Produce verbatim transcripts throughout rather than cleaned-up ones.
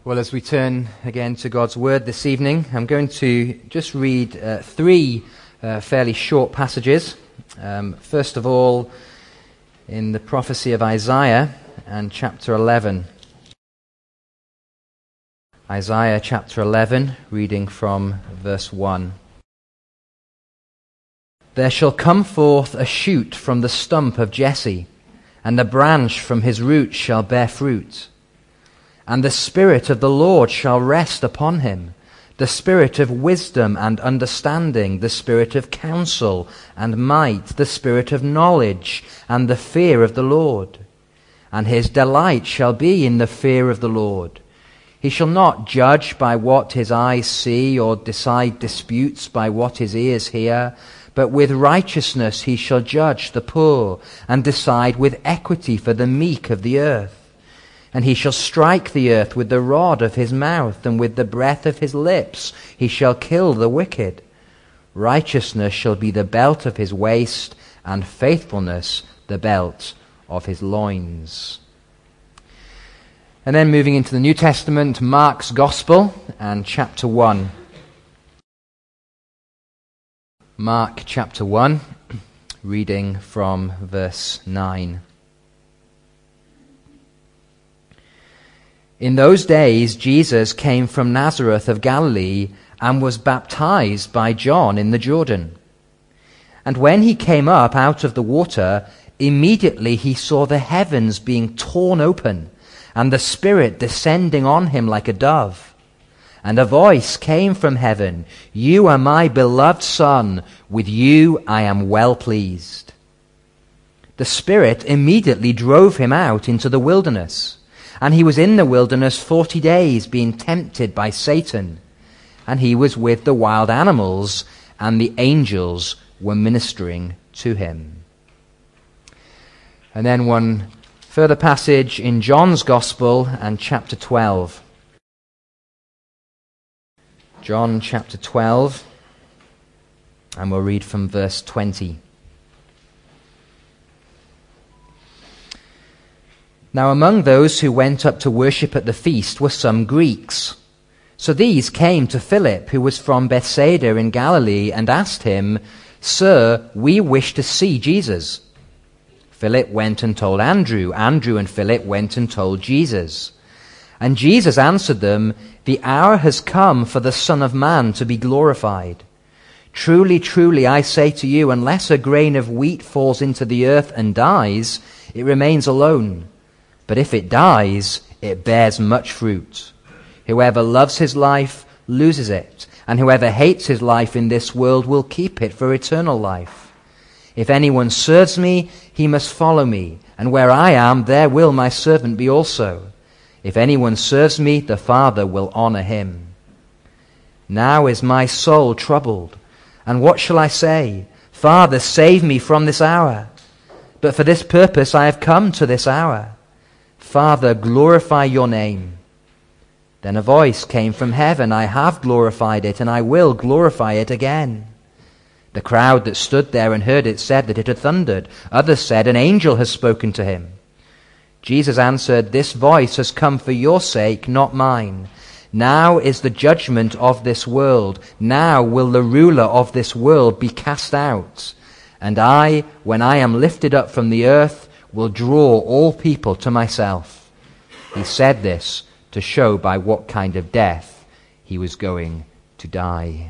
Well, as we turn again to God's Word this evening, I'm going to just read uh, three uh, fairly short passages. Um, first of all, in the prophecy of Isaiah and chapter eleven. Isaiah chapter eleven, reading from verse one. There shall come forth a shoot from the stump of Jesse, and a branch from his root shall bear fruit. And the Spirit of the Lord shall rest upon him, the Spirit of wisdom and understanding, the Spirit of counsel and might, the Spirit of knowledge and the fear of the Lord. And his delight shall be in the fear of the Lord. He shall not judge by what his eyes see, or decide disputes by what his ears hear, but with righteousness he shall judge the poor, and decide with equity for the meek of the earth. And he shall strike the earth with the rod of his mouth, and with the breath of his lips he shall kill the wicked. Righteousness shall be the belt of his waist, and faithfulness the belt of his loins. And then moving into the New Testament, Mark's Gospel and chapter one. Mark chapter one, reading from verse nine. In those days Jesus came from Nazareth of Galilee and was baptized by John in the Jordan. And when he came up out of the water, immediately he saw the heavens being torn open, and the Spirit descending on him like a dove. And a voice came from heaven, "You are my beloved Son, with you I am well pleased." The Spirit immediately drove him out into the wilderness. And he was in the wilderness forty days, being tempted by Satan. And he was with the wild animals, and the angels were ministering to him. And then one further passage in John's Gospel and chapter twelve. John chapter twelve, and we'll read from verse twenty. Now among those who went up to worship at the feast were some Greeks. So these came to Philip, who was from Bethsaida in Galilee, and asked him, "Sir, we wish to see Jesus." Philip went and told Andrew. Andrew and Philip went and told Jesus. And Jesus answered them, "The hour has come for the Son of Man to be glorified. Truly, truly, I say to you, unless a grain of wheat falls into the earth and dies, it remains alone. But if it dies, it bears much fruit. Whoever loves his life loses it, and whoever hates his life in this world will keep it for eternal life. If anyone serves me, he must follow me, and where I am, there will my servant be also. If anyone serves me, the Father will honor him. Now is my soul troubled, and what shall I say? Father, save me from this hour. But for this purpose I have come to this hour. Father, glorify your name." Then a voice came from heaven, "I have glorified it, and I will glorify it again." The crowd that stood there and heard it said that it had thundered. Others said, "An angel has spoken to him." Jesus answered, "This voice has come for your sake, not mine. Now is the judgment of this world. Now will the ruler of this world be cast out. And I, when I am lifted up from the earth, will draw all people to myself." He said this to show by what kind of death he was going to die.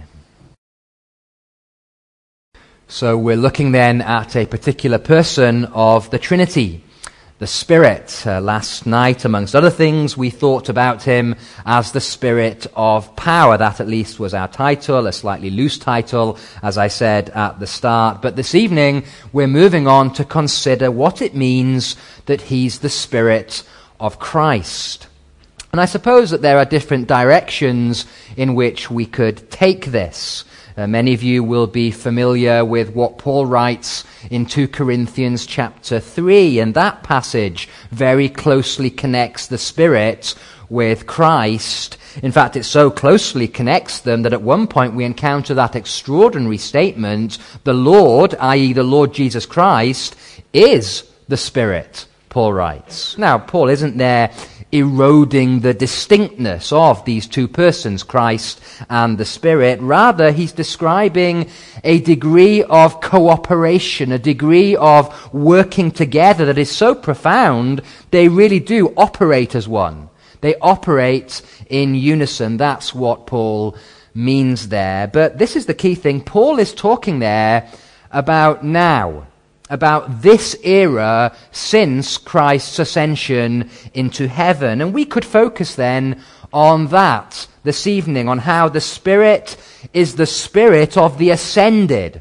So we're looking then at a particular person of the Trinity, the Spirit. Uh, last night, amongst other things, we thought about him as the Spirit of power. That at least was our title, a slightly loose title, as I said at the start. But this evening, we're moving on to consider what it means that he's the Spirit of Christ. And I suppose that there are different directions in which we could take this. Uh, many of you will be familiar with what Paul writes in Second Corinthians chapter three, and that passage very closely connects the Spirit with Christ. In fact, it so closely connects them that at one point we encounter that extraordinary statement, the Lord, that is the Lord Jesus Christ, is the Spirit, Paul writes. Now, Paul isn't there eroding the distinctness of these two persons, Christ and the Spirit. Rather, he's describing a degree of cooperation, a degree of working together that is so profound, they really do operate as one. They operate in unison. That's what Paul means there. But this is the key thing. Paul is talking there about now, about this era since Christ's ascension into heaven. And we could focus then on that this evening, on how the Spirit is the Spirit of the ascended,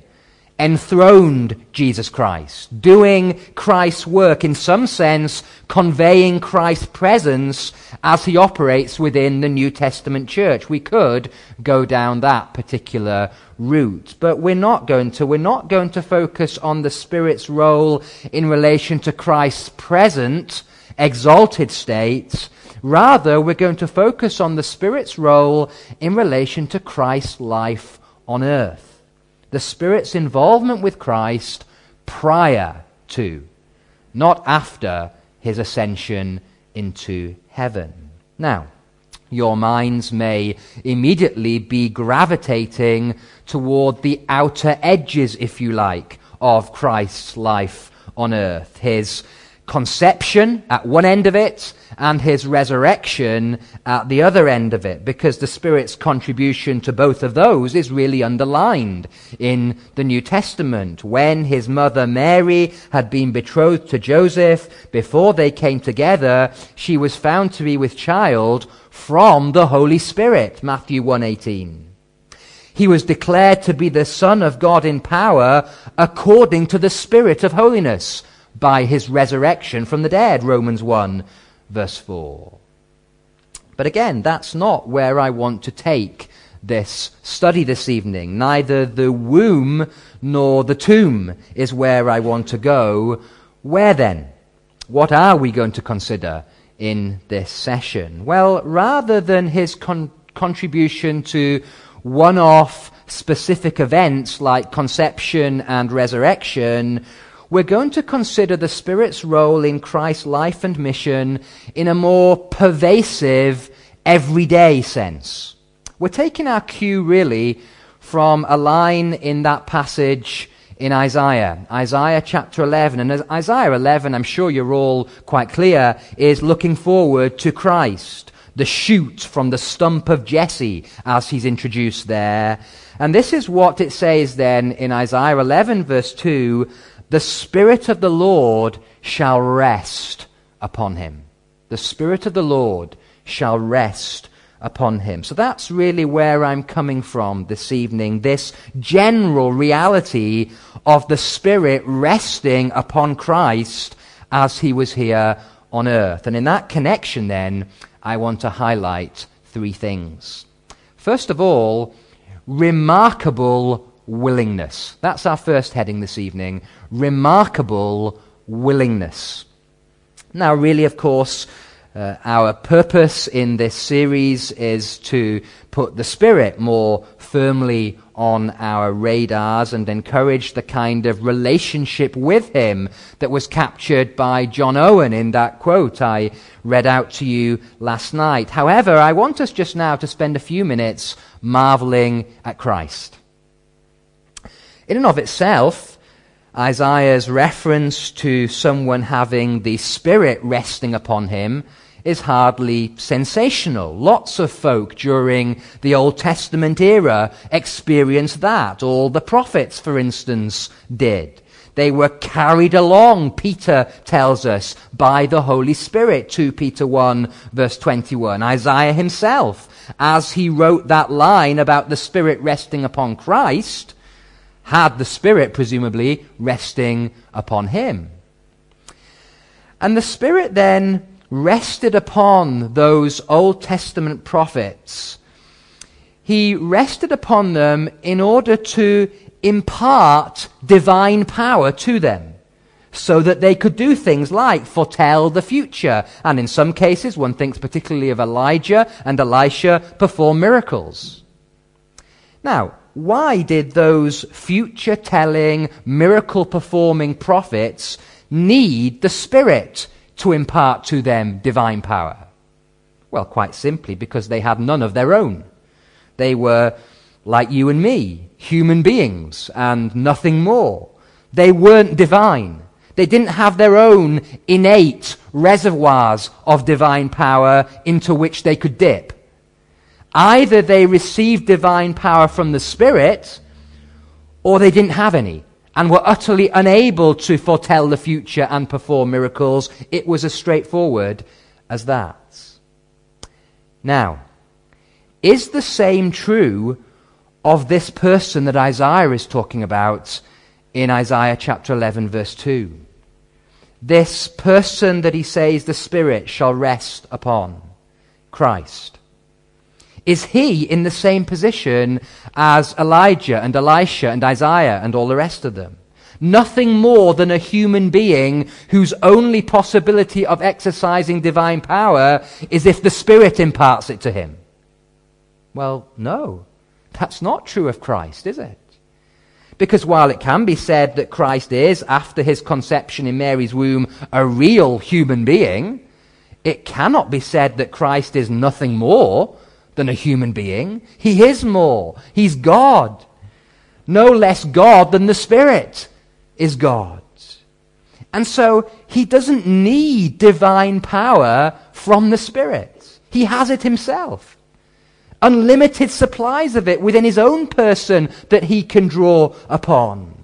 enthroned Jesus Christ, doing Christ's work, in some sense conveying Christ's presence as he operates within the New Testament church. We could go down that particular route, but we're not going to. We're not going to focus on the Spirit's role in relation to Christ's present, exalted state. Rather, we're going to focus on the Spirit's role in relation to Christ's life on earth. The Spirit's involvement with Christ prior to, not after, his ascension into heaven. Now, your minds may immediately be gravitating toward the outer edges, if you like, of Christ's life on earth. His conception at one end of it, and his resurrection at the other end of it, because the Spirit's contribution to both of those is really underlined in the New Testament. When his mother Mary had been betrothed to Joseph, before they came together, she was found to be with child from the Holy Spirit, Matthew one eighteen. He was declared to be the Son of God in power according to the Spirit of holiness by his resurrection from the dead, Romans one verse four. But again, that's not where I want to take this study this evening. Neither the womb nor the tomb is where I want to go. Where then? What are we going to consider in this session? Well, rather than his con- contribution to one-off specific events like conception and resurrection, we're going to consider the Spirit's role in Christ's life and mission in a more pervasive, everyday sense. We're taking our cue, really, from a line in that passage in Isaiah, Isaiah chapter eleven. And as Isaiah eleven, I'm sure you're all quite clear, is looking forward to Christ, the shoot from the stump of Jesse, as he's introduced there. And this is what it says then in Isaiah eleven, verse two, "The Spirit of the Lord shall rest upon him." The Spirit of the Lord shall rest upon him. So that's really where I'm coming from this evening, this general reality of the Spirit resting upon Christ as he was here on earth. And in that connection then, I want to highlight three things. First of all, remarkable willingness. That's our first heading this evening. Remarkable willingness. Now, really, of course, uh, our purpose in this series is to put the Spirit more firmly on our radars and encourage the kind of relationship with him that was captured by John Owen in that quote I read out to you last night. However, I want us just now to spend a few minutes marveling at Christ. In and of itself, Isaiah's reference to someone having the Spirit resting upon him is hardly sensational. Lots of folk during the Old Testament era experienced that. All the prophets, for instance, did. They were carried along, Peter tells us, by the Holy Spirit, Second Peter one, verse twenty-one. Isaiah himself, as he wrote that line about the Spirit resting upon Christ, had the Spirit, presumably, resting upon him. And the Spirit then rested upon those Old Testament prophets. He rested upon them in order to impart divine power to them, so that they could do things like foretell the future, and in some cases, one thinks particularly of Elijah and Elisha, perform miracles. Now, why did those future-telling, miracle-performing prophets need the Spirit to impart to them divine power? Well, quite simply because they had none of their own. They were like you and me, human beings, and nothing more. They weren't divine. They didn't have their own innate reservoirs of divine power into which they could dip. Either they received divine power from the Spirit, or they didn't have any, and were utterly unable to foretell the future and perform miracles. It was as straightforward as that. Now, is the same true of this person that Isaiah is talking about in Isaiah chapter eleven, verse two? This person that he says the Spirit shall rest upon, Christ. Is he in the same position as Elijah and Elisha and Isaiah and all the rest of them? Nothing more than a human being whose only possibility of exercising divine power is if the Spirit imparts it to him. Well, no, that's not true of Christ, is it? Because while it can be said that Christ is, after his conception in Mary's womb, a real human being, it cannot be said that Christ is nothing more than a human being. He is more. He's God. No less God than the Spirit is God. And so he doesn't need divine power from the Spirit. He has it himself. Unlimited supplies of it within his own person that he can draw upon.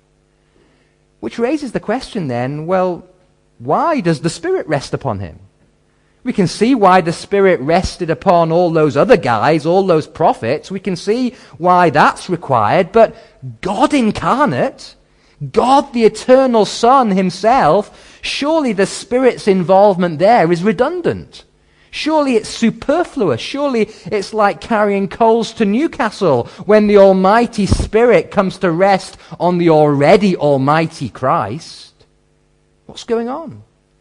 Which raises the question then, well, why does the Spirit rest upon him? We can see why the Spirit rested upon all those other guys, all those prophets. We can see why that's required. But God incarnate, God the eternal Son himself, surely the Spirit's involvement there is redundant. Surely it's superfluous. Surely it's like carrying coals to Newcastle when the Almighty Spirit comes to rest on the already Almighty Christ. What's going on?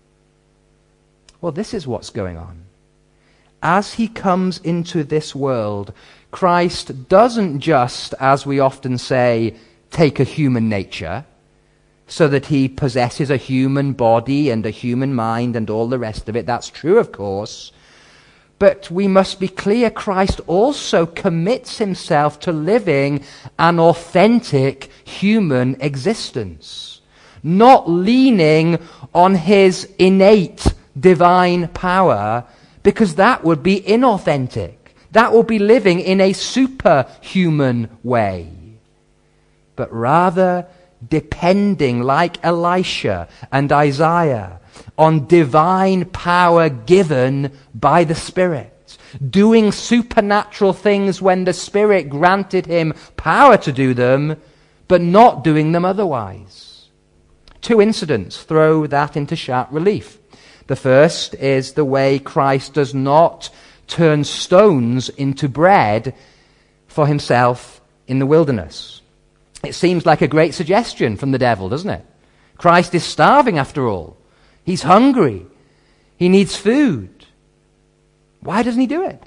Well, this is what's going on. As he comes into this world, Christ doesn't just, as we often say, take a human nature, so that he possesses a human body and a human mind and all the rest of it. That's true, of course. But we must be clear, Christ also commits himself to living an authentic human existence, not leaning on his innate divine power, because that would be inauthentic. That would be living in a superhuman way. But rather depending, like Elisha and Isaiah, on divine power given by the Spirit, doing supernatural things when the Spirit granted him power to do them, but not doing them otherwise. Two incidents throw that into sharp relief. The first is the way Christ does not turn stones into bread for himself in the wilderness. It seems like a great suggestion from the devil, doesn't it? Christ is starving after all. He's hungry. He needs food. Why doesn't he do it?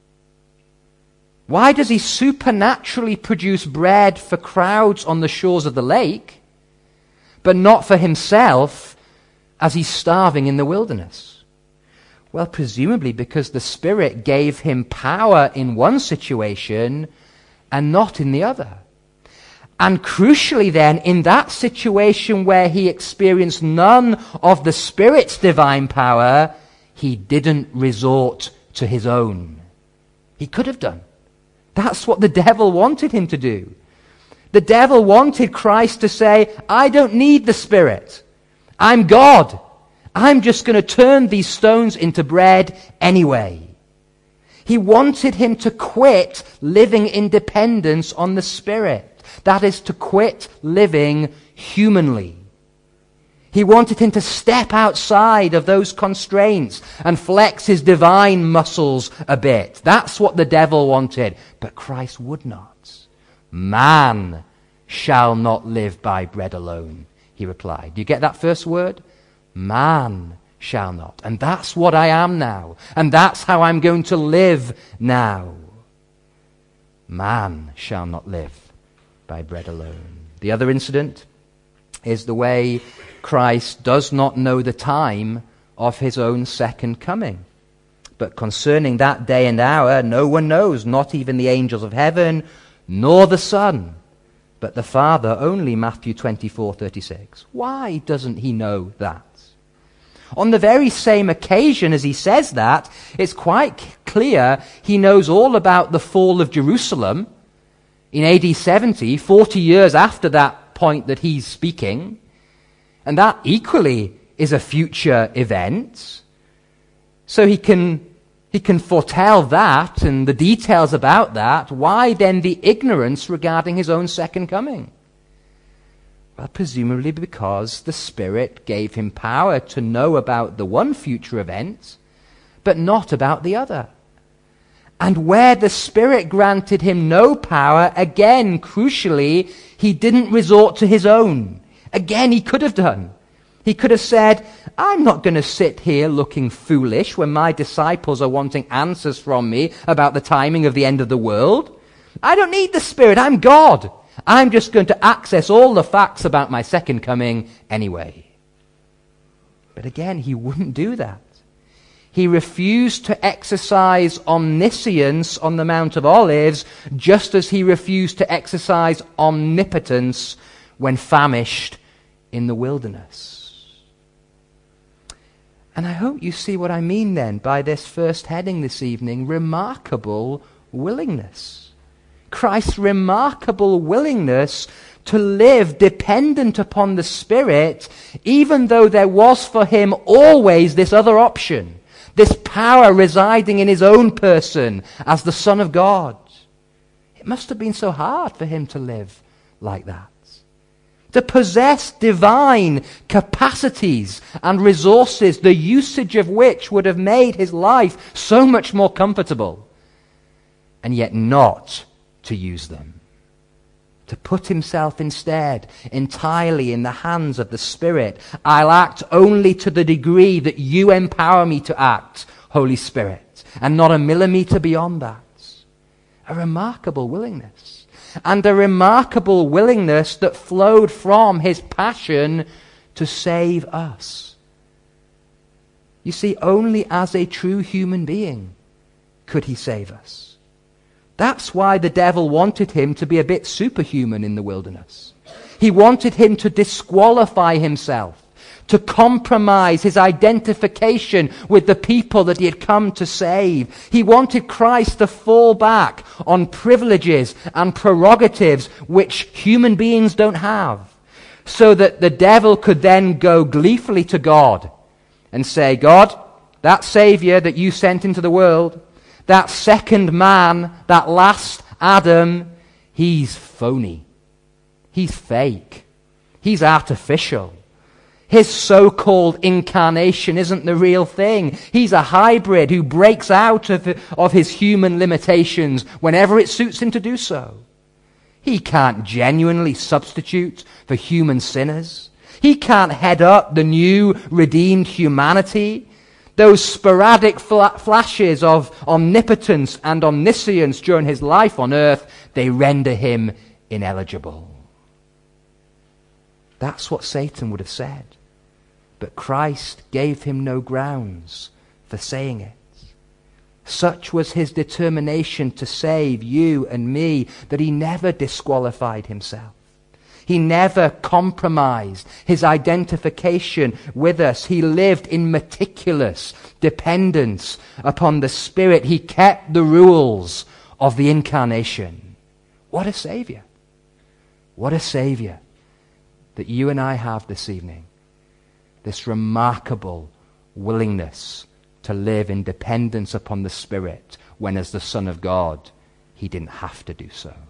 Why does he supernaturally produce bread for crowds on the shores of the lake, but not for himself as he's starving in the wilderness? Well, presumably because the Spirit gave him power in one situation and not in the other. And crucially then, in that situation where he experienced none of the Spirit's divine power, he didn't resort to his own. He could have done. That's what the devil wanted him to do. The devil wanted Christ to say, I don't need the Spirit. I'm God. I'm just going to turn these stones into bread anyway. He wanted him to quit living in dependence on the Spirit. That is, to quit living humanly. He wanted him to step outside of those constraints and flex his divine muscles a bit. That's what the devil wanted. But Christ would not. Man shall not live by bread alone, he replied. Do you get that first word? Man shall not. And that's what I am now. And that's how I'm going to live now. Man shall not live by bread alone. The other incident is the way Christ does not know the time of his own second coming. But concerning that day and hour, no one knows, not even the angels of heaven, nor the Son, but the Father only. Matthew twenty-four thirty-six. Why doesn't he know that? On the very same occasion as he says that, it's quite clear he knows all about the fall of Jerusalem in A D seventy, forty years after that point that he's speaking. And that equally is a future event. So he can, he can foretell that and the details about that. Why then the ignorance regarding his own second coming? Well, presumably because the Spirit gave him power to know about the one future event, but not about the other. And where the Spirit granted him no power, again, crucially, he didn't resort to his own. Again, he could have done. He could have said, I'm not going to sit here looking foolish when my disciples are wanting answers from me about the timing of the end of the world. I don't need the Spirit. I'm God. I'm just going to access all the facts about my second coming anyway. But again, he wouldn't do that. He refused to exercise omniscience on the Mount of Olives, just as he refused to exercise omnipotence when famished in the wilderness. And I hope you see what I mean then by this first heading this evening, remarkable willingness. Christ's remarkable willingness to live dependent upon the Spirit, even though there was for him always this other option, this power residing in his own person as the Son of God. It must have been so hard for him to live like that, to possess divine capacities and resources, the usage of which would have made his life so much more comfortable, and yet not to use them, to put himself instead entirely in the hands of the Spirit. I'll act only to the degree that you empower me to act, Holy Spirit, and not a millimeter beyond that. A remarkable willingness, and a remarkable willingness that flowed from his passion to save us. You see, only as a true human being could he save us. That's why the devil wanted him to be a bit superhuman in the wilderness. He wanted him to disqualify himself, to compromise his identification with the people that he had come to save. He wanted Christ to fall back on privileges and prerogatives which human beings don't have, so that the devil could then go gleefully to God and say, God, that Savior that you sent into the world, that second man, that last Adam, he's phony. He's fake. He's artificial. His so-called incarnation isn't the real thing. He's a hybrid who breaks out of, of his human limitations whenever it suits him to do so. He can't genuinely substitute for human sinners. He can't head up the new redeemed humanity. Those sporadic fl- flashes of omnipotence and omniscience during his life on earth, they render him ineligible. That's what Satan would have said. But Christ gave him no grounds for saying it. Such was his determination to save you and me that he never disqualified himself. He never compromised his identification with us. He lived in meticulous dependence upon the Spirit. He kept the rules of the incarnation. What a Savior. What a Savior that you and I have this evening. This remarkable willingness to live in dependence upon the Spirit when, as the Son of God, he didn't have to do so.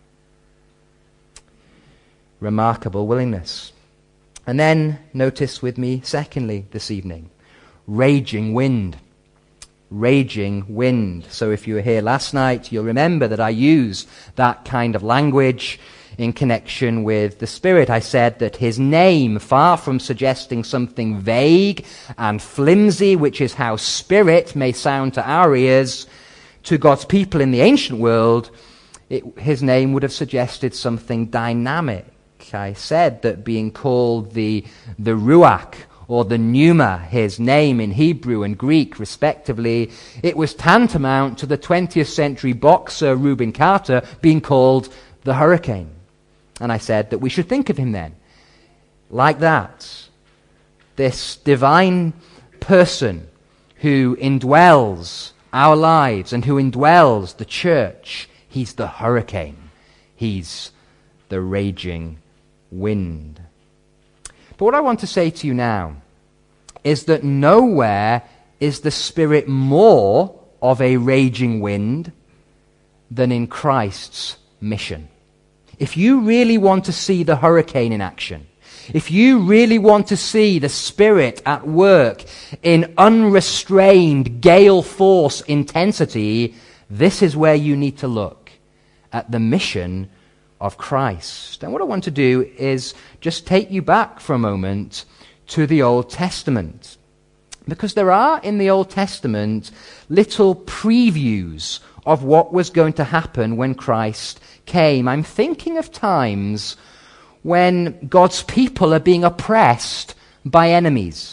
Remarkable willingness. And then, notice with me, secondly, this evening, raging wind. Raging wind. So if you were here last night, you'll remember that I used that kind of language in connection with the Spirit. I said that his name, far from suggesting something vague and flimsy, which is how Spirit may sound to our ears, to God's people in the ancient world, it, his name would have suggested something dynamic. I said that being called the, the Ruach, or the pneuma, his name in Hebrew and Greek respectively, it was tantamount to the twentieth century boxer Rubin Carter being called the Hurricane. And I said that we should think of him then like that. This divine person who indwells our lives and who indwells the church. He's the hurricane. He's the raging wind. But what I want to say to you now is that nowhere is the Spirit more of a raging wind than in Christ's mission. If you really want to see the hurricane in action, if you really want to see the Spirit at work in unrestrained gale force intensity, this is where you need to look, at the mission of Christ. And what I want to do is just take you back for a moment to the Old Testament. Because there are in the Old Testament little previews of what was going to happen when Christ came. I'm thinking of times when God's people are being oppressed by enemies.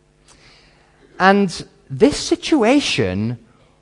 And this situation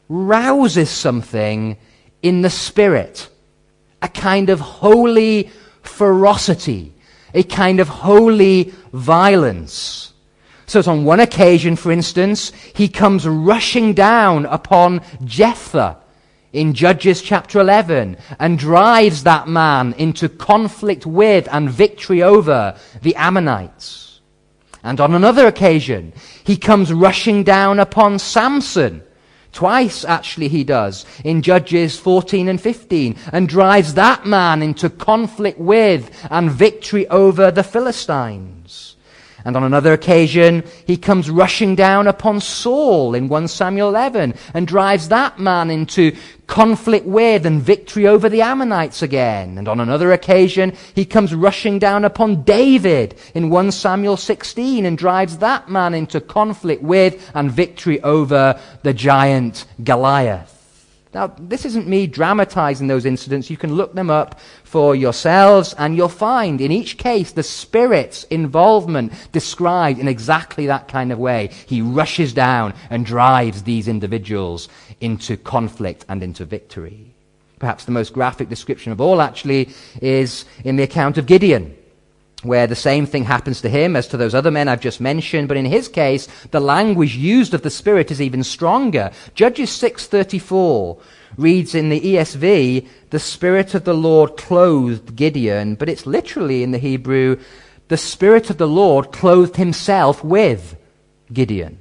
rouses something in the Spirit, a kind of holy ferocity, a kind of holy violence. So on one occasion, for instance, he comes rushing down upon Jephthah in Judges chapter eleven, and drives that man into conflict with and victory over the Ammonites. And on another occasion, he comes rushing down upon Samson. Twice, actually, he does, in Judges fourteen and fifteen, and drives that man into conflict with and victory over the Philistines. And on another occasion, he comes rushing down upon Saul in First Samuel eleven and drives that man into conflict with and victory over the Ammonites again. And on another occasion, he comes rushing down upon David in First Samuel sixteen and drives that man into conflict with and victory over the giant Goliath. Now, this isn't me dramatizing those incidents. You can look them up for yourselves, and you'll find in each case the Spirit's involvement described in exactly that kind of way. He rushes down and drives these individuals into conflict and into victory. Perhaps the most graphic description of all, actually, is in the account of Gideon, where the same thing happens to him as to those other men I've just mentioned, but in his case, the language used of the Spirit is even stronger. Judges six thirty-four reads in the E S V, the Spirit of the Lord clothed Gideon, but it's literally in the Hebrew, the Spirit of the Lord clothed himself with Gideon.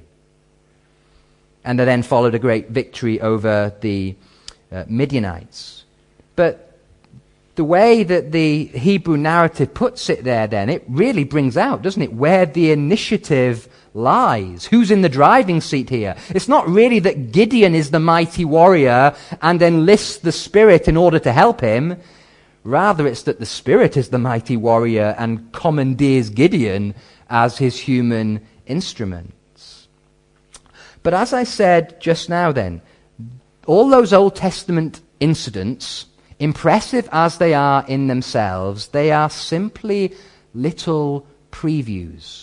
And there then followed a great victory over the uh, Midianites. But the way that the Hebrew narrative puts it there then, it really brings out, doesn't it, where the initiative lies. Who's in the driving seat here? It's not really that Gideon is the mighty warrior and enlists the Spirit in order to help him. Rather, it's that the Spirit is the mighty warrior and commandeers Gideon as his human instruments. But as I said just now then, all those Old Testament incidents, impressive as they are in themselves, they are simply little previews.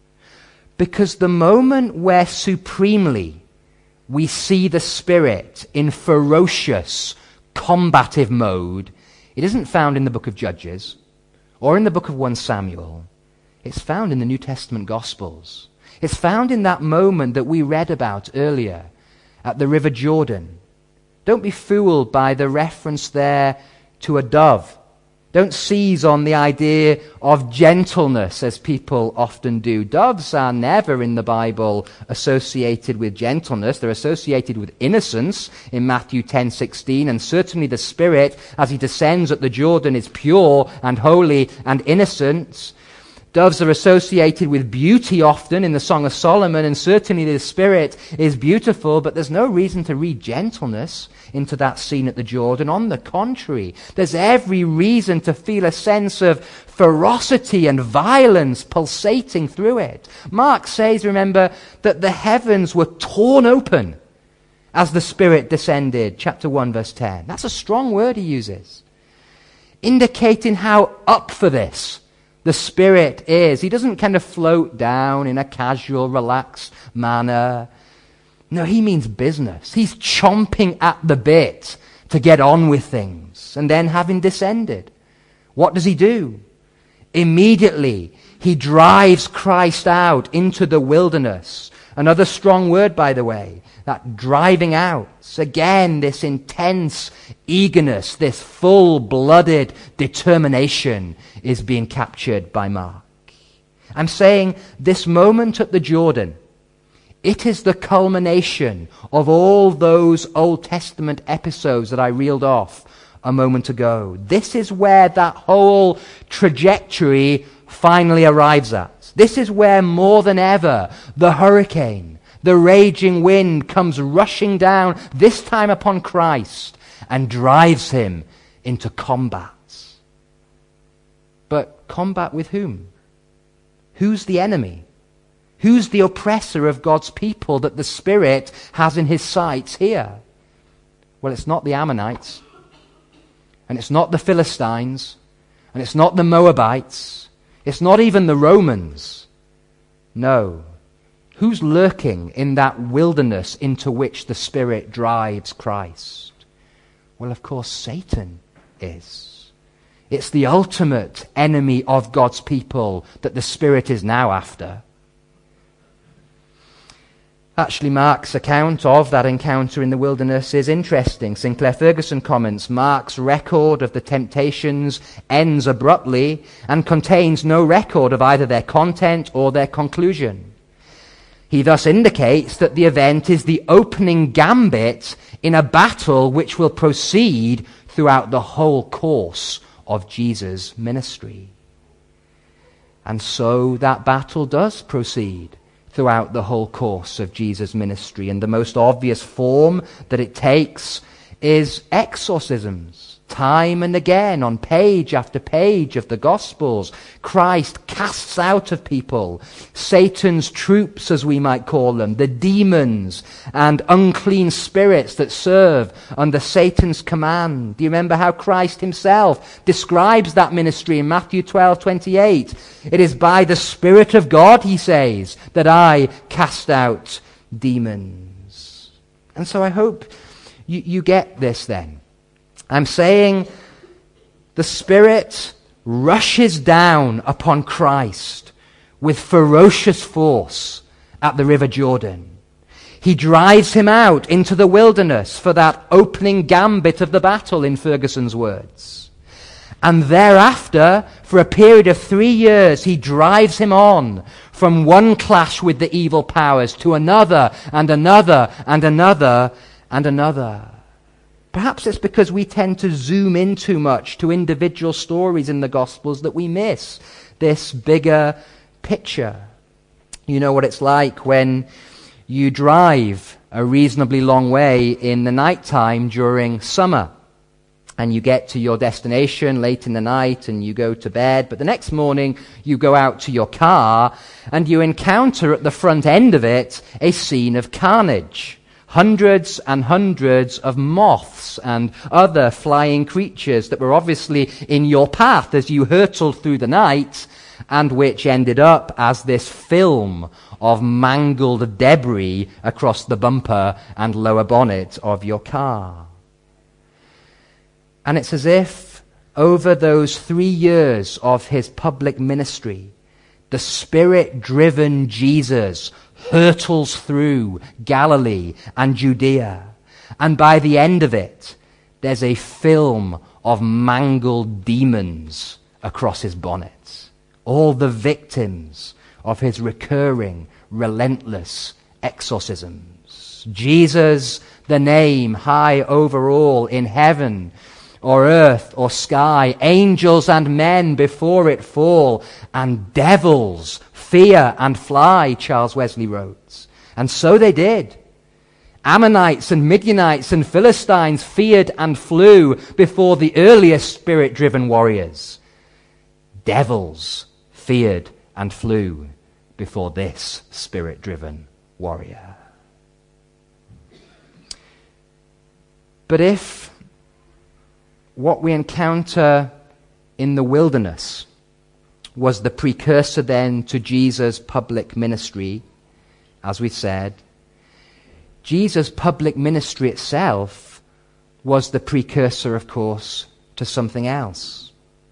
Because the moment where supremely we see the Spirit in ferocious, combative mode, it isn't found in the book of Judges or in the book of First Samuel. It's found in the New Testament Gospels. It's found in that moment that we read about earlier at the River Jordan. Don't be fooled by the reference there to a dove. Don't seize on the idea of gentleness, as people often do. Doves are never in the Bible associated with gentleness. They're associated with innocence in Matthew ten sixteen, and certainly the Spirit, as he descends at the Jordan, is pure and holy and innocent. Doves are associated with beauty often in the Song of Solomon, and certainly the Spirit is beautiful, but there's no reason to read gentleness into that scene at the Jordan. On the contrary, there's every reason to feel a sense of ferocity and violence pulsating through it. Mark says, remember, that the heavens were torn open as the Spirit descended, chapter one, verse ten. That's a strong word he uses, indicating how up for this The Spirit is. He doesn't kind of float down in a casual, relaxed manner. No, he means business. He's chomping at the bit to get on with things. And then having descended, what does he do? Immediately, he drives Christ out into the wilderness. Another strong word, by the way, that driving out. Again, this intense eagerness, this full-blooded determination is being captured by Mark. I'm saying this moment at the Jordan, it is the culmination of all those Old Testament episodes that I reeled off a moment ago. This is where that whole trajectory finally arrives at. This is where more than ever the hurricane, the raging wind comes rushing down, this time upon Christ, and drives him into combat. But combat with whom? Who's the enemy? Who's the oppressor of God's people that the Spirit has in his sights here? Well, it's not the Ammonites, and it's not the Philistines, and it's not the Moabites, it's not even the Romans. No. Who's lurking in that wilderness into which the Spirit drives Christ? Well, of course, Satan is. It's the ultimate enemy of God's people that the Spirit is now after. Actually, Mark's account of that encounter in the wilderness is interesting. Sinclair Ferguson comments, Mark's record of the temptations ends abruptly and contains no record of either their content or their conclusion. He thus indicates that the event is the opening gambit in a battle which will proceed throughout the whole course of Jesus' ministry. And so that battle does proceed throughout the whole course of Jesus' ministry. And the most obvious form that it takes is exorcisms. Time and again, on page after page of the Gospels, Christ casts out of people Satan's troops, as we might call them, the demons and unclean spirits that serve under Satan's command. Do you remember how Christ himself describes that ministry in Matthew twelve twenty-eight? It is by the Spirit of God, he says, that I cast out demons. And so I hope you, you get this then. I'm saying the Spirit rushes down upon Christ with ferocious force at the River Jordan. He drives him out into the wilderness for that opening gambit of the battle, in Ferguson's words. And thereafter, for a period of three years, he drives him on from one clash with the evil powers to another and another and another and another. Perhaps it's because we tend to zoom in too much to individual stories in the Gospels that we miss this bigger picture. You know what it's like when you drive a reasonably long way in the nighttime during summer, and you get to your destination late in the night and you go to bed, but the next morning you go out to your car and you encounter at the front end of it a scene of carnage. Hundreds and hundreds of moths and other flying creatures that were obviously in your path as you hurtled through the night, and which ended up as this film of mangled debris across the bumper and lower bonnet of your car. And it's as if over those three years of his public ministry, the Spirit-driven Jesus hurtles through Galilee and Judea. And by the end of it, there's a film of mangled demons across his bonnet. All the victims of his recurring, relentless exorcisms. Jesus, the name high over all in heaven or earth or sky, angels and men before it fall, and devils fear and fly, Charles Wesley wrote. And so they did. Ammonites and Midianites and Philistines feared and flew before the earliest Spirit-driven warriors. Devils feared and flew before this Spirit-driven warrior. But if what we encounter in the wilderness was the precursor then to Jesus' public ministry, as we said. Jesus' public ministry itself was the precursor, of course, to something else.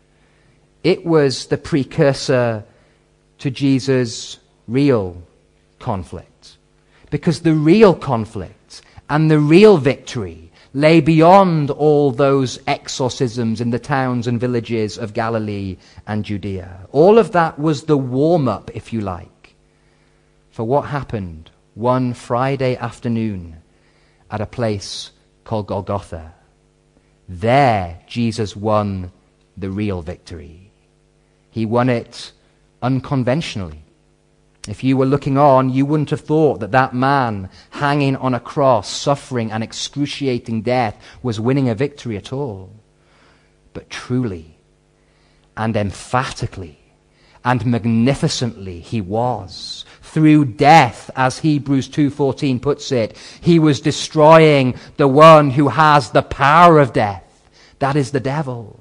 It was the precursor to Jesus' real conflict. Because the real conflict and the real victory lay beyond all those exorcisms in the towns and villages of Galilee and Judea. All of that was the warm-up, if you like, for what happened one Friday afternoon at a place called Golgotha. There, Jesus won the real victory. He won it unconventionally. If you were looking on, you wouldn't have thought that that man hanging on a cross, suffering an excruciating death, was winning a victory at all. But truly and emphatically and magnificently he was. Through death, as Hebrews two fourteen puts it, he was destroying the one who has the power of death. That is the devil.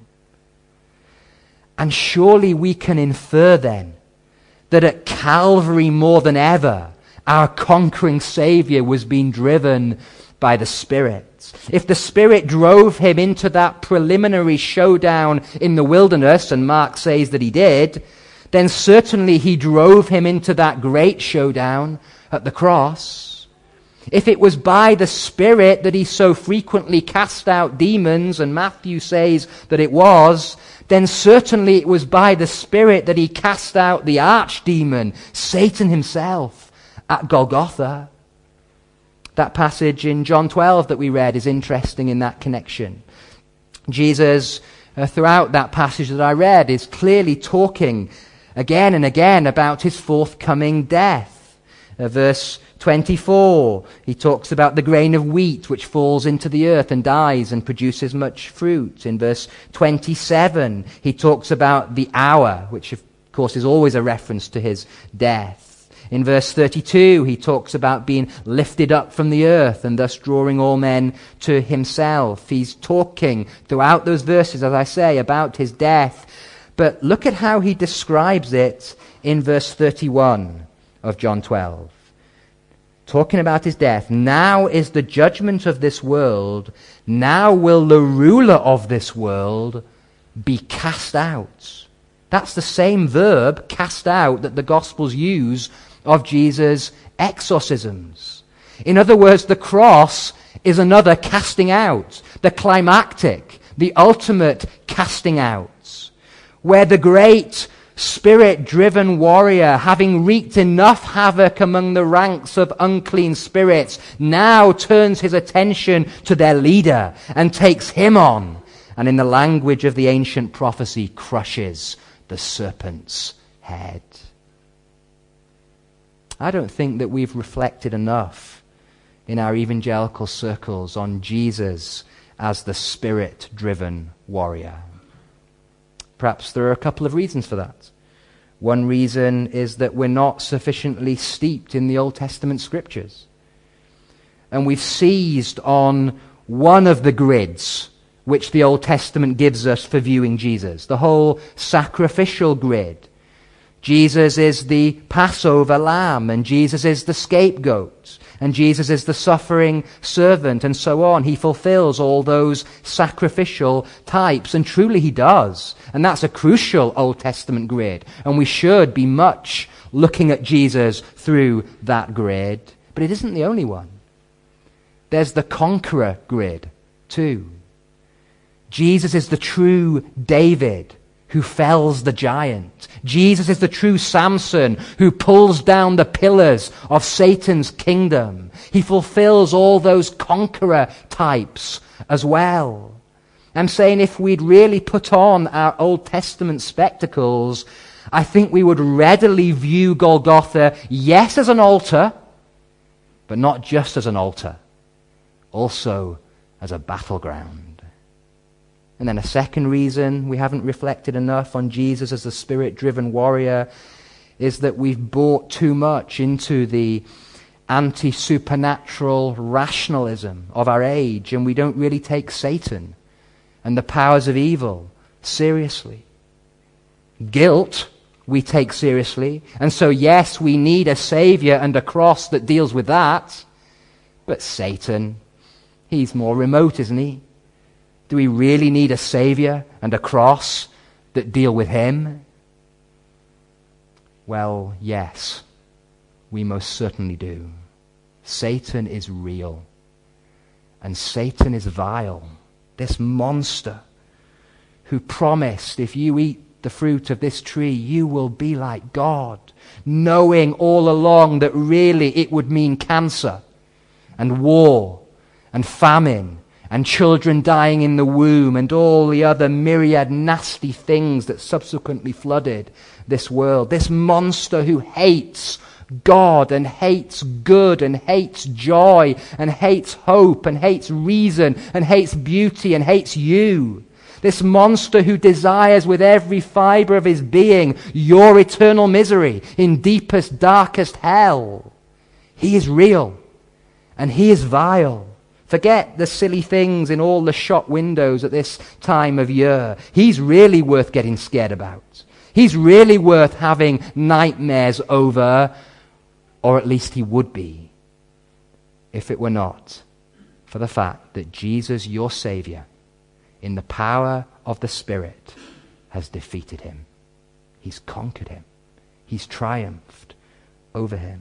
And surely we can infer then that at Calvary more than ever, our conquering Savior was being driven by the Spirit. If the Spirit drove him into that preliminary showdown in the wilderness, and Mark says that he did, then certainly he drove him into that great showdown at the cross. If it was by the Spirit that he so frequently cast out demons, and Matthew says that it was, then certainly it was by the Spirit that he cast out the archdemon, Satan himself, at Golgotha. That passage in John twelve that we read is interesting in that connection. Jesus, uh, throughout that passage that I read, is clearly talking again and again about his forthcoming death. Uh, verse twenty-four, he talks about the grain of wheat which falls into the earth and dies and produces much fruit. In verse twenty-seven, he talks about the hour, which of course is always a reference to his death. In verse thirty-two, he talks about being lifted up from the earth and thus drawing all men to himself. He's talking throughout those verses, as I say, about his death. But look at how he describes it in verse thirty-one of John twelve. Talking about his death, now is the judgment of this world, now will the ruler of this world be cast out. That's the same verb, cast out, that the Gospels use of Jesus' exorcisms. In other words, the cross is another casting out, the climactic, the ultimate casting out, where the great Spirit-driven warrior, having wreaked enough havoc among the ranks of unclean spirits, now turns his attention to their leader and takes him on, and in the language of the ancient prophecy, crushes the serpent's head. I don't think that we've reflected enough in our evangelical circles on Jesus as the Spirit-driven warrior. Perhaps there are a couple of reasons for that. One reason is that we're not sufficiently steeped in the Old Testament scriptures. And we've seized on one of the grids which the Old Testament gives us for viewing Jesus, the whole sacrificial grid. Jesus is the Passover lamb, and Jesus is the scapegoat, and Jesus is the suffering servant, and so on. He fulfills all those sacrificial types, and truly he does. And that's a crucial Old Testament grid, and we should be much looking at Jesus through that grid. But it isn't the only one. There's the conqueror grid, too. Jesus is the true David who fells the giant. Jesus is the true Samson who pulls down the pillars of Satan's kingdom. He fulfills all those conqueror types as well. I'm saying if we'd really put on our Old Testament spectacles, I think we would readily view Golgotha, yes, as an altar, but not just as an altar, also as a battleground. And then a second reason we haven't reflected enough on Jesus as the Spirit-driven warrior is that we've bought too much into the anti-supernatural rationalism of our age, and we don't really take Satan and the powers of evil seriously. Guilt, we take seriously. And so, yes, we need a Savior and a cross that deals with that. But Satan, he's more remote, isn't he? Do we really need a Savior and a cross that deal with him? Well, yes, we most certainly do. Satan is real. And Satan is vile. This monster who promised, if you eat the fruit of this tree, you will be like God, knowing all along that really it would mean cancer and war and famine and children dying in the womb and all the other myriad nasty things that subsequently flooded this world. This monster who hates God and hates good and hates joy and hates hope and hates reason and hates beauty and hates you. This monster who desires with every fiber of his being your eternal misery in deepest, darkest hell. He is real and he is vile. Forget the silly things in all the shop windows at this time of year. He's really worth getting scared about. He's really worth having nightmares over, or at least he would be, if it were not for the fact that Jesus, your Savior, in the power of the Spirit, has defeated him. He's conquered him. He's triumphed over him.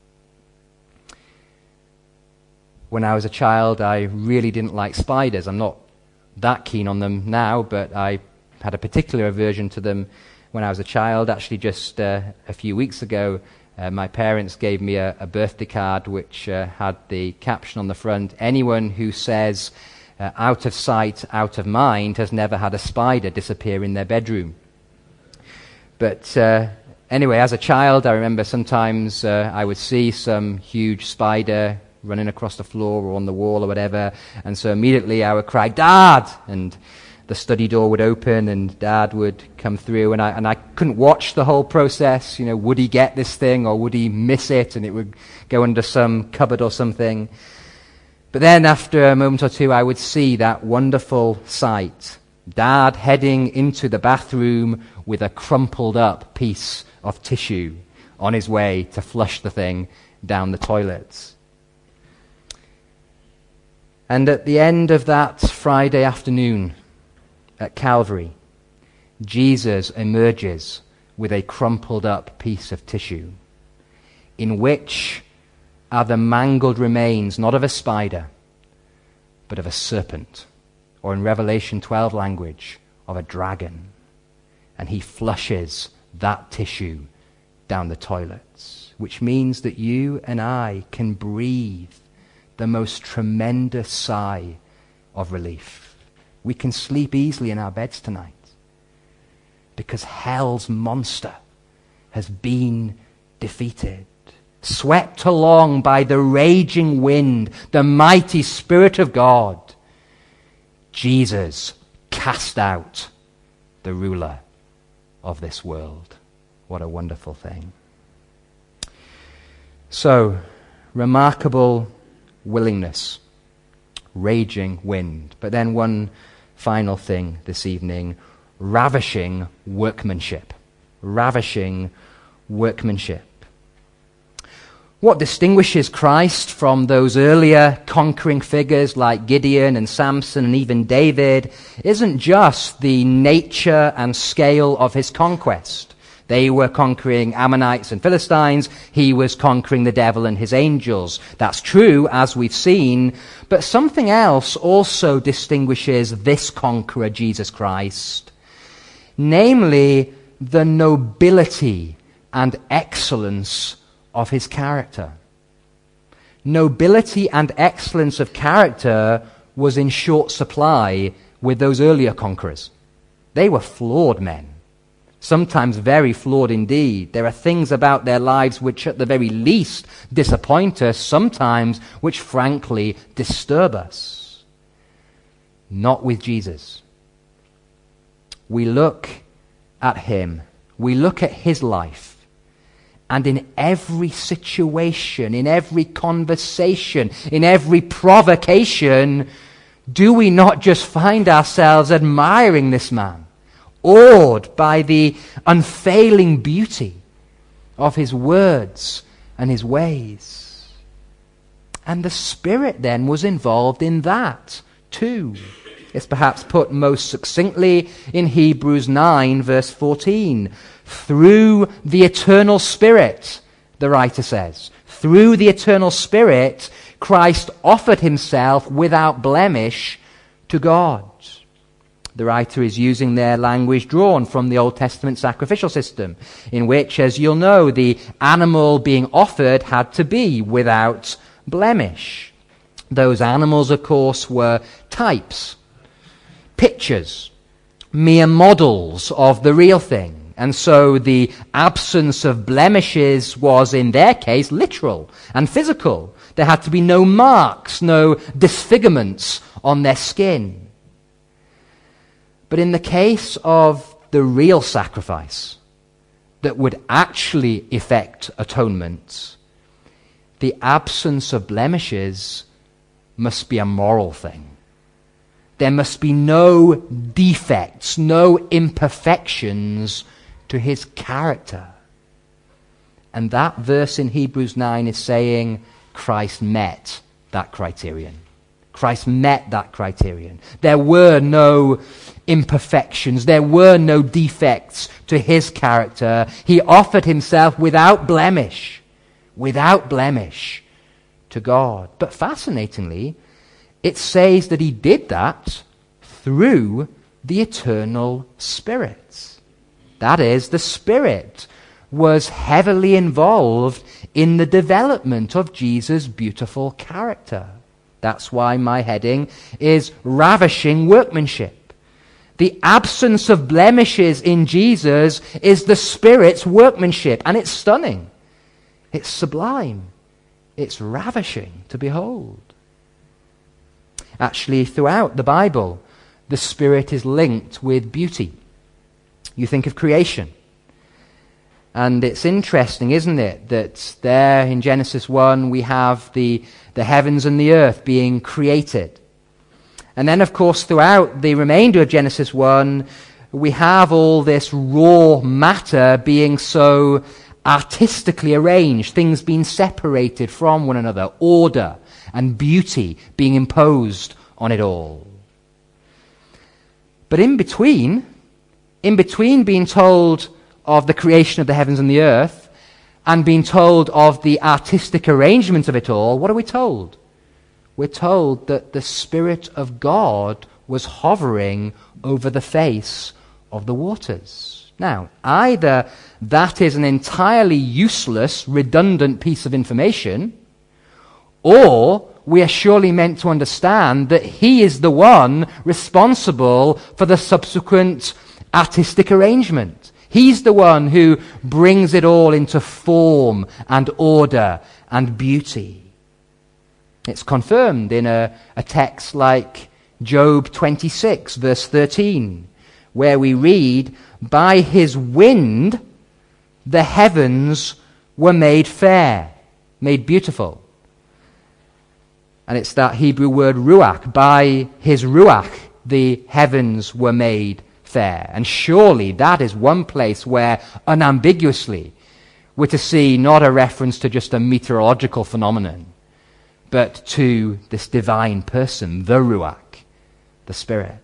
When I was a child, I really didn't like spiders. I'm not that keen on them now, but I had a particular aversion to them when I was a child. Actually, just uh, a few weeks ago, uh, my parents gave me a, a birthday card which uh, had the caption on the front, "Anyone who says uh, out of sight, out of mind has never had a spider disappear in their bedroom." But uh, anyway, as a child, I remember sometimes uh, I would see some huge spider running across the floor or on the wall or whatever, and so immediately I would cry, "Dad!" and the study door would open and Dad would come through, and I and I couldn't watch the whole process. You know, would he get this thing or would he miss it and it would go under some cupboard or something? But then after a moment or two I would see that wonderful sight, Dad heading into the bathroom with a crumpled up piece of tissue on his way to flush the thing down the toilet. And at the end of that Friday afternoon at Calvary, Jesus emerges with a crumpled up piece of tissue in which are the mangled remains, not of a spider, but of a serpent, or in Revelation twelve language, of a dragon. And he flushes that tissue down the toilets, which means that you and I can breathe the most tremendous sigh of relief. We can sleep easily in our beds tonight because hell's monster has been defeated. Swept along by the raging wind, the mighty Spirit of God, Jesus cast out the ruler of this world. What a wonderful thing. So, remarkable willingness, raging wind. But then one final thing this evening, ravishing workmanship. Ravishing workmanship. What distinguishes Christ from those earlier conquering figures like Gideon and Samson and even David isn't just the nature and scale of his conquest. They were conquering Ammonites and Philistines. He was conquering the devil and his angels. That's true, as we've seen. But something else also distinguishes this conqueror, Jesus Christ. Namely, the nobility and excellence of his character. Nobility and excellence of character was in short supply with those earlier conquerors. They were flawed men. Sometimes very flawed indeed. There are things about their lives which at the very least disappoint us, sometimes which frankly disturb us. Not with Jesus. We look at him, we look at his life, and in every situation, in every conversation, in every provocation, do we not just find ourselves admiring this man? awed by the unfailing beauty of his words and his ways. And the Spirit then was involved in that too. It's perhaps put most succinctly in Hebrews nine, verse fourteen. Through the eternal Spirit, the writer says, through the eternal Spirit, Christ offered himself without blemish to God. The writer is using their language drawn from the Old Testament sacrificial system, in which, as you'll know, the animal being offered had to be without blemish. Those animals, of course, were types, pictures, mere models of the real thing. And so the absence of blemishes was, in their case, literal and physical. There had to be no marks, no disfigurements on their skin. But in the case of the real sacrifice that would actually effect atonement, the absence of blemishes must be a moral thing. There must be no defects, no imperfections to his character. And that verse in Hebrews nine is saying Christ met that criterion. Christ met that criterion. There were no imperfections. There were no defects to his character. He offered himself without blemish, without blemish to God. But fascinatingly, it says that he did that through the eternal Spirit. That is, the Spirit was heavily involved in the development of Jesus' beautiful character. That's why my heading is Ravishing Workmanship. The absence of blemishes in Jesus is the Spirit's workmanship, and it's stunning. It's sublime. It's ravishing to behold. Actually, throughout the Bible, the Spirit is linked with beauty. You think of creation. And it's interesting, isn't it, that there in Genesis one we have the, the heavens and the earth being created. And then, of course, throughout the remainder of Genesis one, we have all this raw matter being so artistically arranged, things being separated from one another, order and beauty being imposed on it all. But in between, in between being told of the creation of the heavens and the earth and being told of the artistic arrangement of it all, what are we told? We're told that the Spirit of God was hovering over the face of the waters. Now, either that is an entirely useless, redundant piece of information, or we are surely meant to understand that he is the one responsible for the subsequent artistic arrangement. He's the one who brings it all into form and order and beauty. It's confirmed in a, a text like Job twenty-six, verse thirteen, where we read, "By his wind the heavens were made fair," made beautiful. And it's that Hebrew word ruach. By his ruach the heavens were made fair. And surely that is one place where unambiguously we're to see not a reference to just a meteorological phenomenon, but to this divine person, the ruach, the Spirit.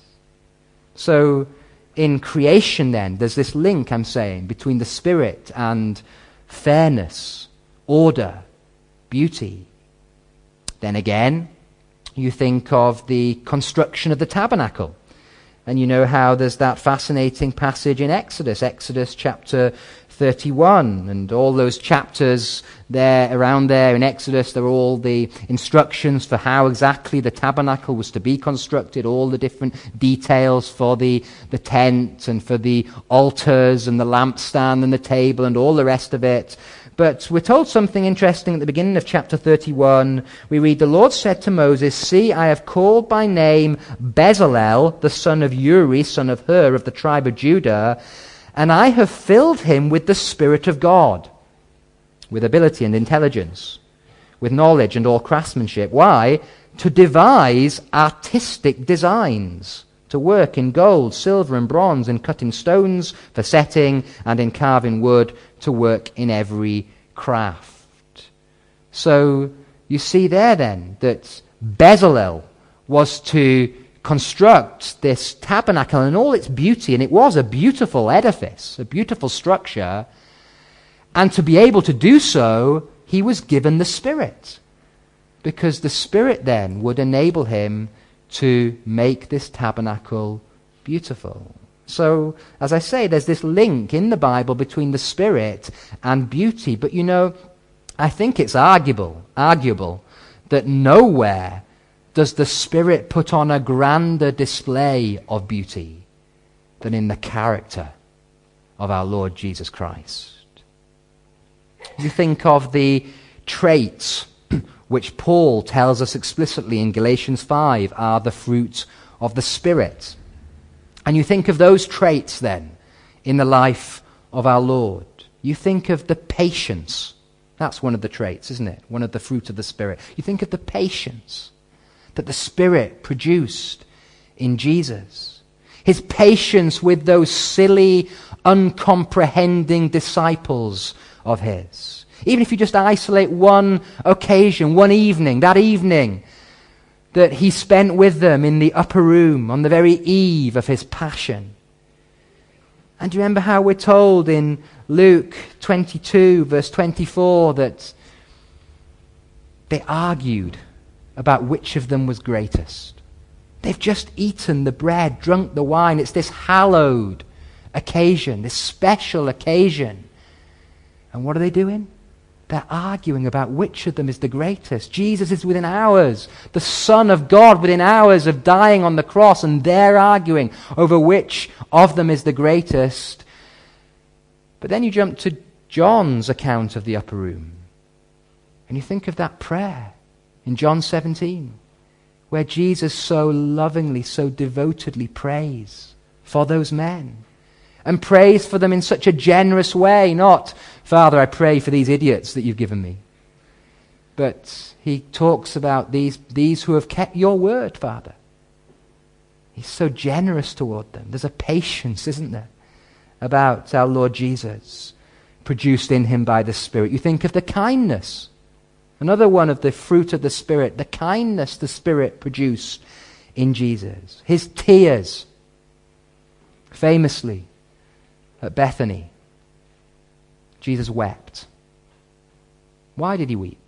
So in creation then, there's this link, I'm saying, between the Spirit and fairness, order, beauty. Then again, you think of the construction of the tabernacle. And you know how there's that fascinating passage in Exodus, Exodus chapter thirty-one, and all those chapters there, around there in Exodus, there are all the instructions for how exactly the tabernacle was to be constructed, all the different details for the, the tent and for the altars and the lampstand and the table and all the rest of it. But we're told something interesting at the beginning of chapter thirty-one. We read, "The Lord said to Moses, See, I have called by name Bezalel, the son of Uri, son of Hur, of the tribe of Judah, and I have filled him with the Spirit of God," with ability and intelligence, with knowledge and all craftsmanship. Why? To devise artistic designs, to work in gold, silver, and bronze, in cutting stones for setting, and in carving wood, to work in every craft. So you see there then that Bezalel was to construct this tabernacle in all its beauty, and it was a beautiful edifice, a beautiful structure, and to be able to do so, he was given the Spirit, because the Spirit then would enable him to make this tabernacle beautiful. So, as I say, there's this link in the Bible between the Spirit and beauty, but you know, I think it's arguable, arguable that nowhere does the Spirit put on a grander display of beauty than in the character of our Lord Jesus Christ. You think of the traits which Paul tells us explicitly in Galatians five are the fruit of the Spirit. And you think of those traits then in the life of our Lord. You think of the patience. That's one of the traits, isn't it? One of the fruit of the Spirit. You think of the patience that the Spirit produced in Jesus. His patience with those silly, uncomprehending disciples of his. Even if you just isolate one occasion, one evening, that evening that he spent with them in the upper room on the very eve of his passion. And do you remember how we're told in Luke twenty-two, verse twenty-four, that they argued about which of them was greatest? They've just eaten the bread, drunk the wine. It's this hallowed occasion, this special occasion. And what are they doing? They're arguing about which of them is the greatest. Jesus is within hours, the Son of God within hours of dying on the cross, and they're arguing over which of them is the greatest. But then you jump to John's account of the upper room, and you think of that prayer in John seventeen, where Jesus so lovingly, so devotedly prays for those men. And prays for them in such a generous way. Not, Father, I pray for these idiots that you've given me. But he talks about these, these who have kept your word, Father. He's so generous toward them. There's a patience, isn't there, about our Lord Jesus, produced in him by the Spirit. You think of the kindness. Another one of the fruit of the Spirit, the kindness the Spirit produced in Jesus. His tears, famously, at Bethany, Jesus wept. Why did he weep?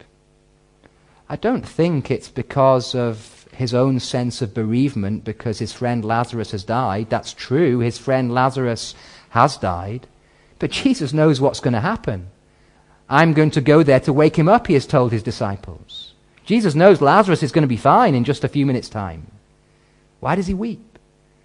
I don't think it's because of his own sense of bereavement because his friend Lazarus has died. That's true, his friend Lazarus has died. But Jesus knows what's going to happen. I'm going to go there to wake him up, he has told his disciples. Jesus knows Lazarus is going to be fine in just a few minutes' time. Why does he weep?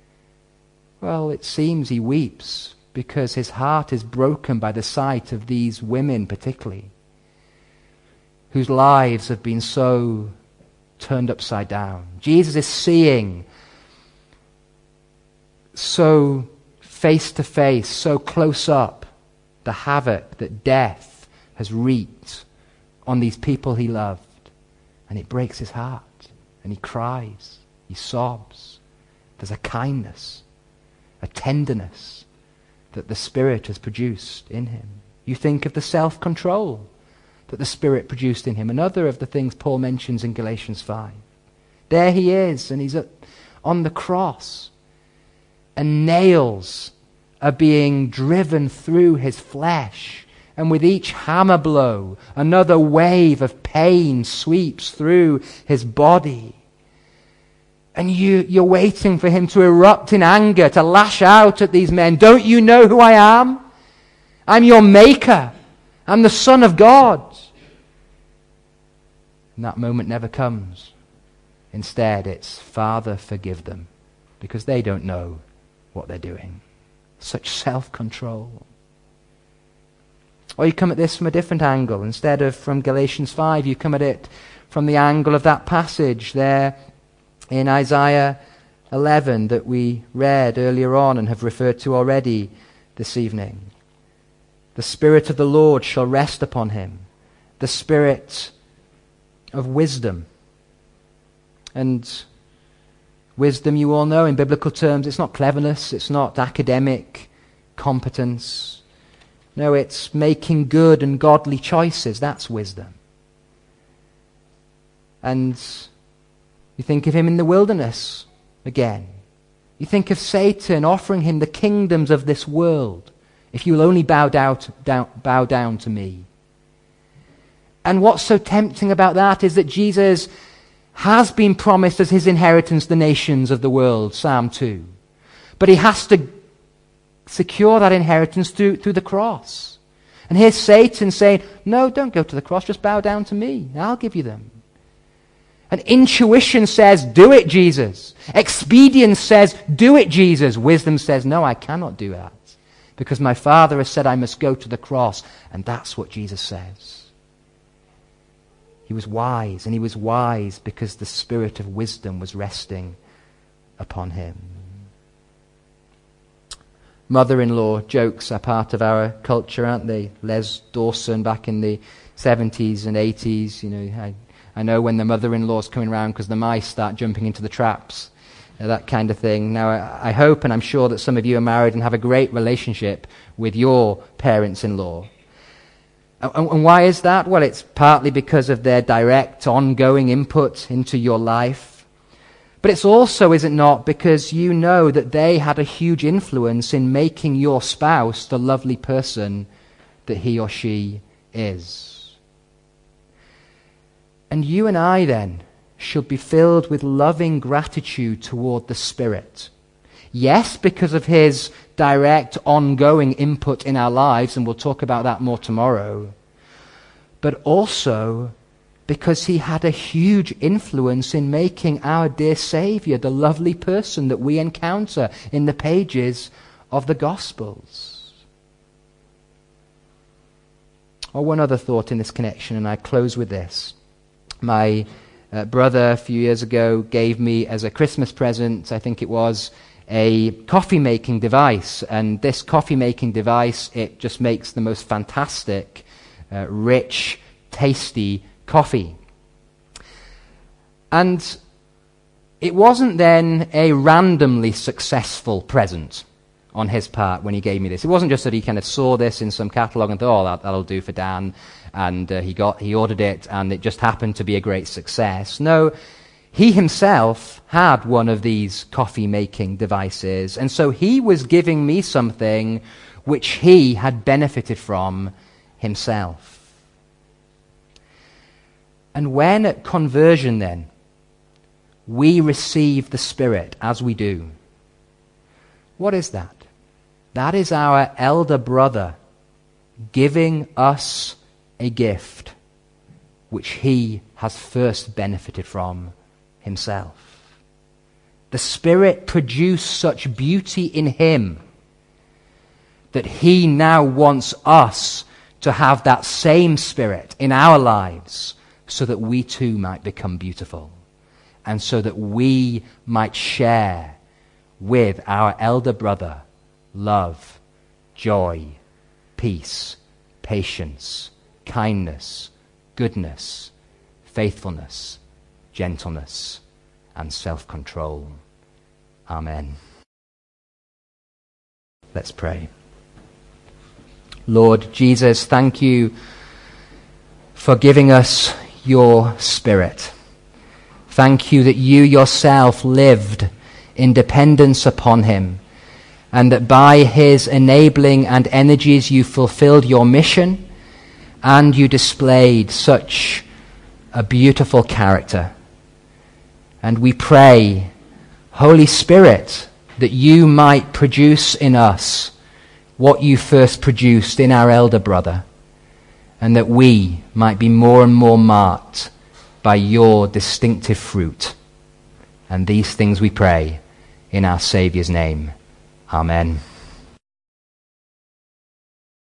Well, it seems he weeps because his heart is broken by the sight of these women particularly, whose lives have been so turned upside down. Jesus is seeing so face to face, so close up, the havoc that death has wreaked on these people he loved. And it breaks his heart. And he cries. He sobs. There's a kindness, a tenderness that the Spirit has produced in him. You think of the self-control that the Spirit produced in him. Another of the things Paul mentions in Galatians five. There he is, and he's at, on the cross, and nails are being driven through his flesh. And with each hammer blow, another wave of pain sweeps through his body. And you, you're waiting for him to erupt in anger, to lash out at these men. Don't you know who I am? I'm your maker. I'm the Son of God. And that moment never comes. Instead, it's, Father, forgive them, because they don't know what they're doing. Such self-control. Or you come at this from a different angle. Instead of from Galatians five, you come at it from the angle of that passage there in Isaiah eleven that we read earlier on and have referred to already this evening. The Spirit of the Lord shall rest upon him, the Spirit of wisdom. And Wisdom, you all know, in biblical terms, it's not cleverness, it's not academic competence. No, it's making good and godly choices. That's wisdom. And you think of him in the wilderness again. You think of Satan offering him the kingdoms of this world. If you will only bow down, down, bow down to me. And what's so tempting about that is that Jesus has been promised as his inheritance the nations of the world, Psalm two. But he has to secure that inheritance through, through the cross. And here's Satan saying, no, don't go to the cross, just bow down to me. I'll give you them. And intuition says, do it, Jesus. Expedience says, do it, Jesus. Wisdom says, no, I cannot do that. Because my Father has said I must go to the cross. And that's what Jesus says. He was wise, and he was wise because the spirit of wisdom was resting upon him. Mother-in-law jokes are part of our culture, aren't they? Les Dawson back in the seventies and eighties, you know, I, I know when the mother-in-law's coming around because the mice start jumping into the traps, uh, that kind of thing. Now, I, I hope and I'm sure that some of you are married and have a great relationship with your parents-in-law. And why is that? Well, it's partly because of their direct, ongoing input into your life. But it's also, is it not, because you know that they had a huge influence in making your spouse the lovely person that he or she is. And you and I, then, should be filled with loving gratitude toward the Spirit. Yes, because of his direct, ongoing input in our lives, and we'll talk about that more tomorrow, but also because he had a huge influence in making our dear Savior the lovely person that we encounter in the pages of the Gospels. Oh, one other thought in this connection, and I close with this. My uh, brother a few years ago gave me as a Christmas present, I think it was, a coffee-making device. And this coffee-making device, it just makes the most fantastic, uh, rich, tasty coffee. And it wasn't then a randomly successful present on his part when he gave me this. It wasn't just that he kind of saw this in some catalogue and thought, oh, that, that'll do for Dan, and uh, he got he ordered it, and it just happened to be a great success. No, he himself had one of these coffee-making devices, and so he was giving me something which he had benefited from himself. And when at conversion, then, we receive the Spirit as we do, what is that? That is our elder brother giving us a gift which he has first benefited from himself. The Spirit produced such beauty in him that he now wants us to have that same Spirit in our lives so that we too might become beautiful and so that we might share with our elder brother love, joy, peace, patience, kindness, goodness, faithfulness, gentleness, and self-control. Amen. Let's pray. Lord Jesus, thank you for giving us your Spirit. Thank you that you yourself lived in dependence upon him, and that by his enabling and energies you fulfilled your mission, and you displayed such a beautiful character. And we pray, Holy Spirit, that you might produce in us what you first produced in our elder brother, and that we might be more and more marked by your distinctive fruit. And these things we pray in our Saviour's name. Amen.